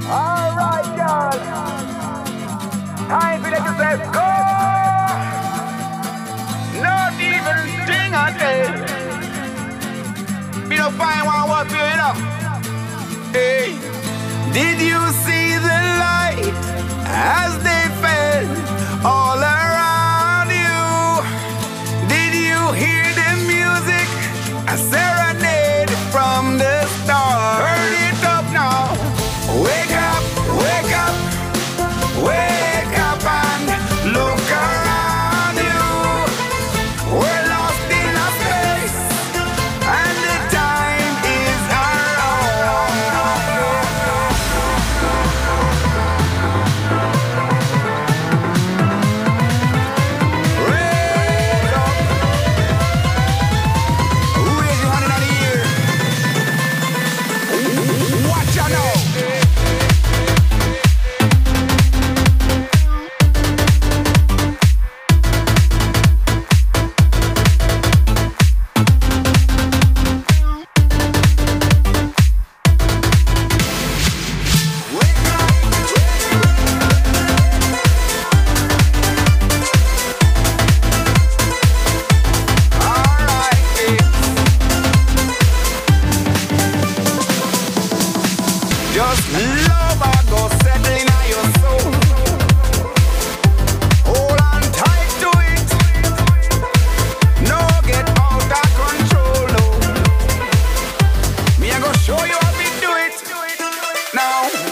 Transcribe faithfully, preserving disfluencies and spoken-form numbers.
Alright, y'all. Time for them to say, go! Not even thing I tell. Me no find one what you know. Hey, did you see the light as they fell all around you? Did you hear the music? A serenade from the stars. Turn it up now. Wake up, wake up, wake up and look around you. We're lost in a space and the time is our own. Raise up. Raise your hand in the air. Watch out now. Just love and go settle in your soul. Hold on tight to it. No get out of control. No. Me I go show you how we do it. Now.